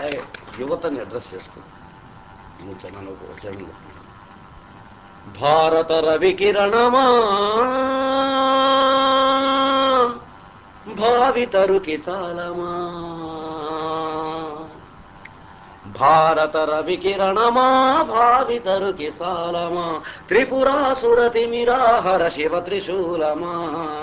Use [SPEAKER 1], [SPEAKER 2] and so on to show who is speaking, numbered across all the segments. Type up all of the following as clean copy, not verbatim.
[SPEAKER 1] యువతని అడ్రస్ చేస్తుంది. నన్ను ఒక వచనం చెప్తున్నాను. భారత రవికిరణమా భావితరుకి సాలమా, భారత రవికిరణమా భావితరుకి సాలమా, త్రిపురాసురతి మిరాహర శివ త్రిశూలమా,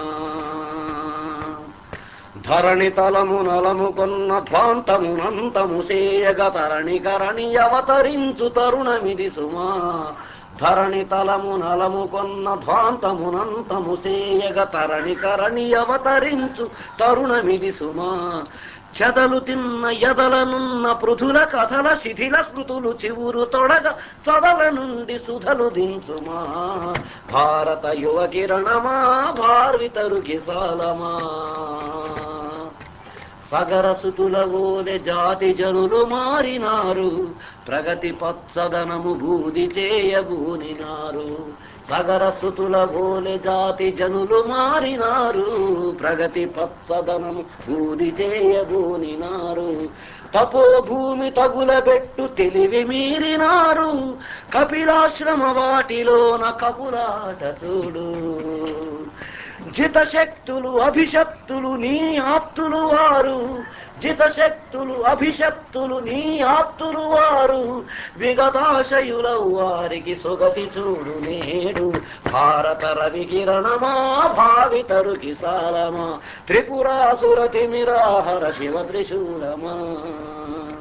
[SPEAKER 1] ధరణి తలము నలముకొన్న ధ్వాంతమునంతము సేయగ తరణి కరణి అవతరించు తరుణమిది సుమా, ధరణి తలము నలముకొన్న ధ్వాంతమునంతము సేయగ తరణి కరణి అవతరించు తరుణమిది సుమా, చెదలు తిన్న ఎదలనున్న పృథుల కథల శిథిల స్మృతులు చివురు తొడగ చదల నుండి సుధలు దించుమా, భారత యువ కిరణమా భార్వితరుకి సాలమా, సగరసుతుల ఓలె జాతి జనులు మారినారు, ప్రగతి పచ్చదనము బూది చేయబూనినారు, సగరసుతుల ఓలె జాతి జనులు మారినారు, ప్రగతి పచ్చదనము బూది చేయబూనినారు, తపోభూమి తగులబెట్టు తెలివి మీరినారు, కపిలాశ్రమ వాటిలోన కపులాట చూడు, జితశక్తులు అభిషక్తులు నీ ఆప్తులు వారు, జితశక్తులు అభిషక్తులు నీ ఆప్తులు వారు, విగతాశయుల వారికి సుగతి చూడు నేడు, భారత రవికిరణమా భావితరుకి సాలమా, త్రిపురాసురతి మిరాహర శివ త్రిశూలమా.